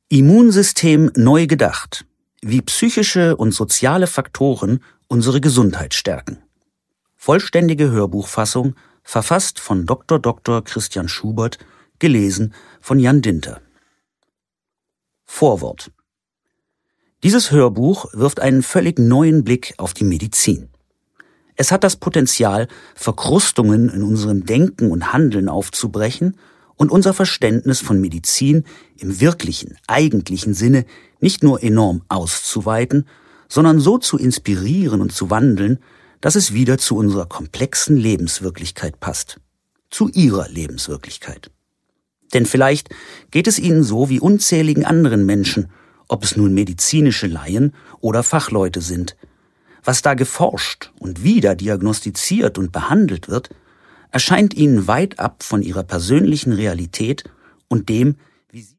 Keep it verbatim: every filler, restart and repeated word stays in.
Immunsystem neu gedacht. Wie psychische und soziale Faktoren unsere Gesundheit stärken. Vollständige Hörbuchfassung, verfasst von Doktor Doktor Christian Schubert, gelesen von Jan Dinter. Vorwort. Dieses Hörbuch wirft einen völlig neuen Blick auf die Medizin. Es hat das Potenzial, Verkrustungen in unserem Denken und Handeln aufzubrechen und unser Verständnis von Medizin im wirklichen, eigentlichen Sinne nicht nur enorm auszuweiten, sondern so zu inspirieren und zu wandeln, dass es wieder zu unserer komplexen Lebenswirklichkeit passt. Zu Ihrer Lebenswirklichkeit. Denn vielleicht geht es Ihnen so wie unzähligen anderen Menschen, ob es nun medizinische Laien oder Fachleute sind. Was da geforscht und wieder diagnostiziert und behandelt wird, erscheint Ihnen weit ab von Ihrer persönlichen Realität und dem,